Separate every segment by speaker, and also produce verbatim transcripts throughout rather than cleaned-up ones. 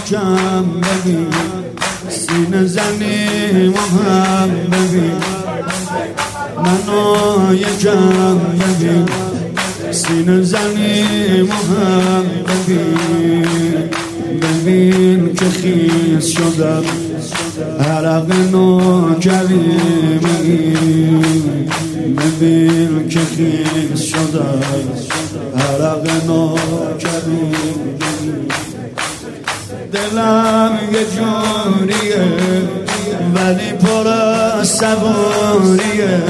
Speaker 1: کم ببین، سینه زنی محم ببین، منو یکم ببین، سینه زنی محم ببین. ببین که خیز شدم عرق نوکری بگیر، ببین که خیز شدم عرق نوکری بگیر. دلم یه جوریه ولی پر از صبوریه،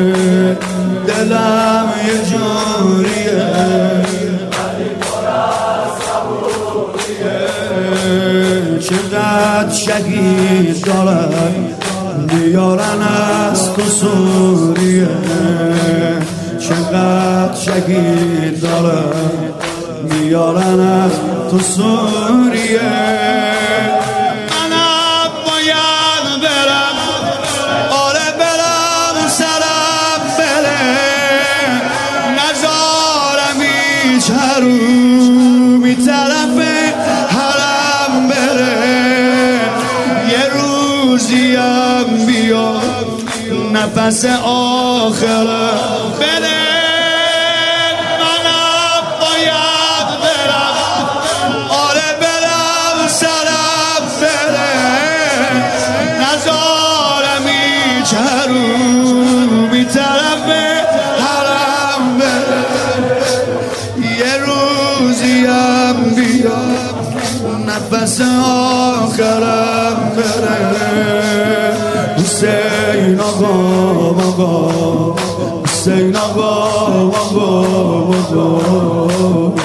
Speaker 1: دلم یه جوریه ولی پر از صبوریه. چقدر شهید دارن بیارن از تو سوریه، چقدر شهید دارن بیارن از تو سوریه. منم باید برم، آره برم سرم بره، نزارم هیچ حرومی طرف حرم بره. یه روزیم بیا نفس آخره بره، چرو بی طرف حرم بره. یه روزیم بیا نفس آخرم بره. حسین آقا آقا، حسین آقا آقا آقا،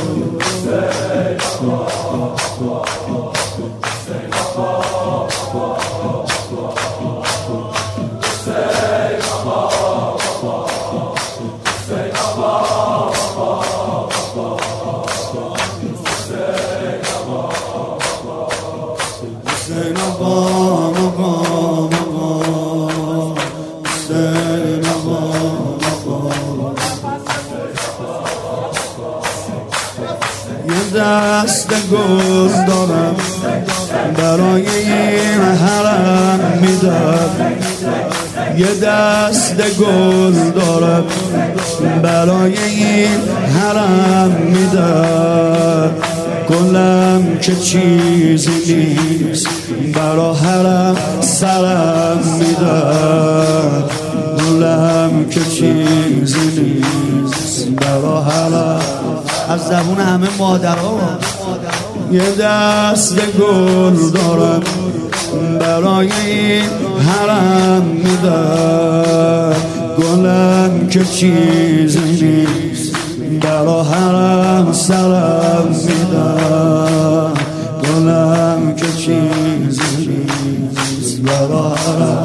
Speaker 1: یه دست گل دارم برای این حرم میدم، یه دست گل دارم برای این حرم میدم. گلم که چیزی نیست برا حرم سرم میدم، گلم که چیزی نیست برا حرم. از زبون همه مادرها یه دست گل دارم برای این حرم میدم، گلم که چیزی نیست برا حرم سرم میدم، گلم که چیزی نیست برا حرم.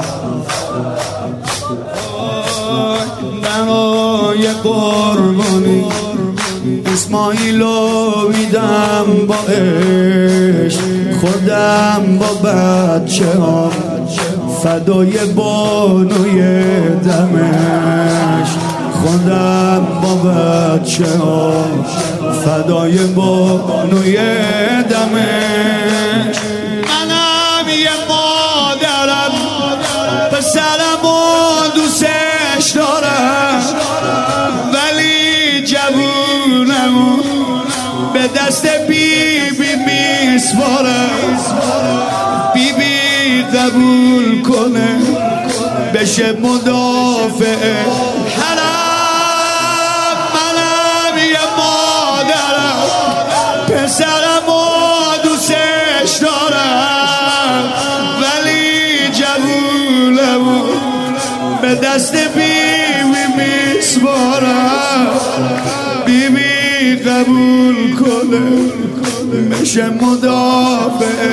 Speaker 1: برای قربانی اسماعیلو میدم با عشق، خودم با بچه ها فدای بانوی دمشق، خودم با بچه ها فدای بانوی دمشق. منم یه مادرم پسرم و دوستش دارم، ولی جوونمو به دست بی بی میسپارم. بی بی قبول کنه بشه مدافع حرم. منم یه مادرم پسرم و دوستش دارم، ولی جوونمو به دست بی بی میسپارم. بی بی قبول کنه بشه مدافع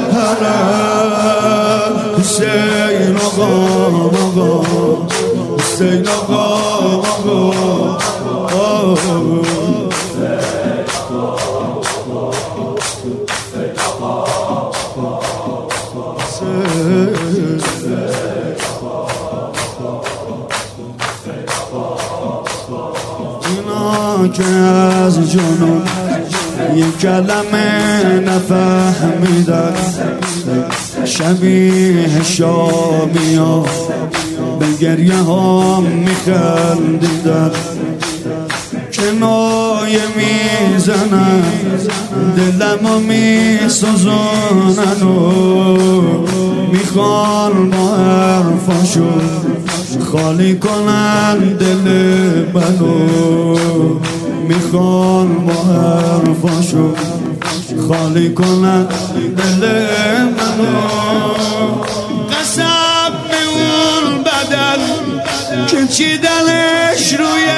Speaker 1: حرم. حسین آقا آقا، حسین آقا آقا، اینا که از جنون یک کلمه نفهمیدن شبیه شامیا به گریه ها میخندیدن کنایه میزنن دلمو میسوزونن و میخوان با حرفاشون خالی کنن دل منو میخوان با حرفاشون خالی کنن دل منو قسم به اون بدن که چیدنش روی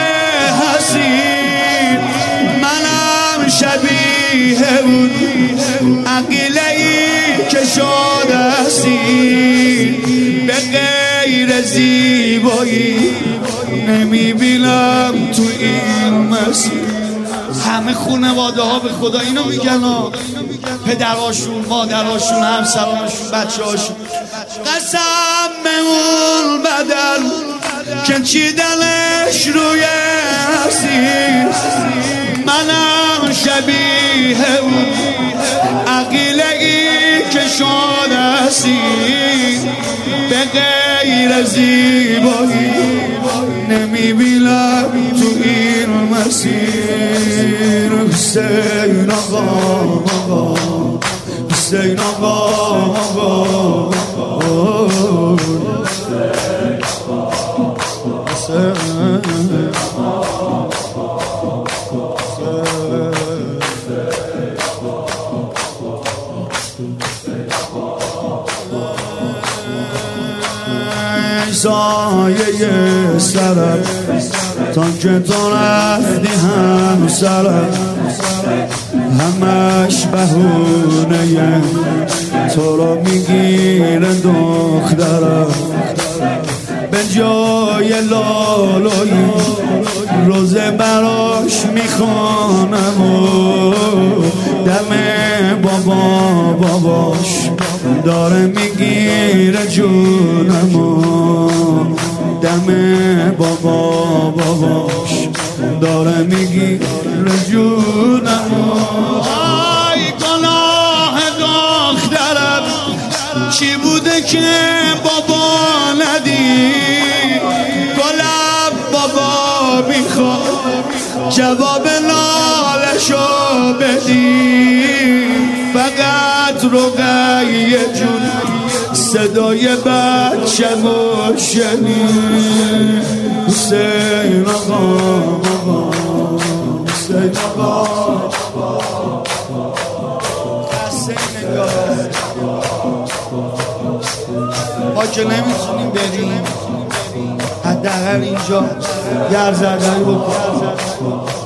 Speaker 1: حسین منم شبیه اون عقیله ای که شده هستی به غیر زیبایی نمیبینم تو این مسیر. همه خانواده ها به خدا اینو میگن ها، پدراشون، مادراشون، همسرانشون، بچه هاشون. قسم به اون بدن که چیدنش روی حسین منم شبیه اون عقیله ای که شده هستی به غیر زیبایی نمیبینم تو این مسیر. حسین آقا آقا حسین آقا آقا سایه سرم تا که تو رفتی هم سرم همش بهونه تو رو میگیره دخترم به جای لالایی روزه براش میخوانم و دم بابا باباش داره میگیره جونم و دم بابا باباش داره میگیره جونم و آی گناه دخترم چی بوده که بابا ندید گلم بابا میخواد جواب نالشو بدی فقط رقیه جون صدای بچه و شنید. حسین آقا آقا حسین آقا حسین ما که نمیتونیم بریم حداقل اینجا گرزدهی بکنیم.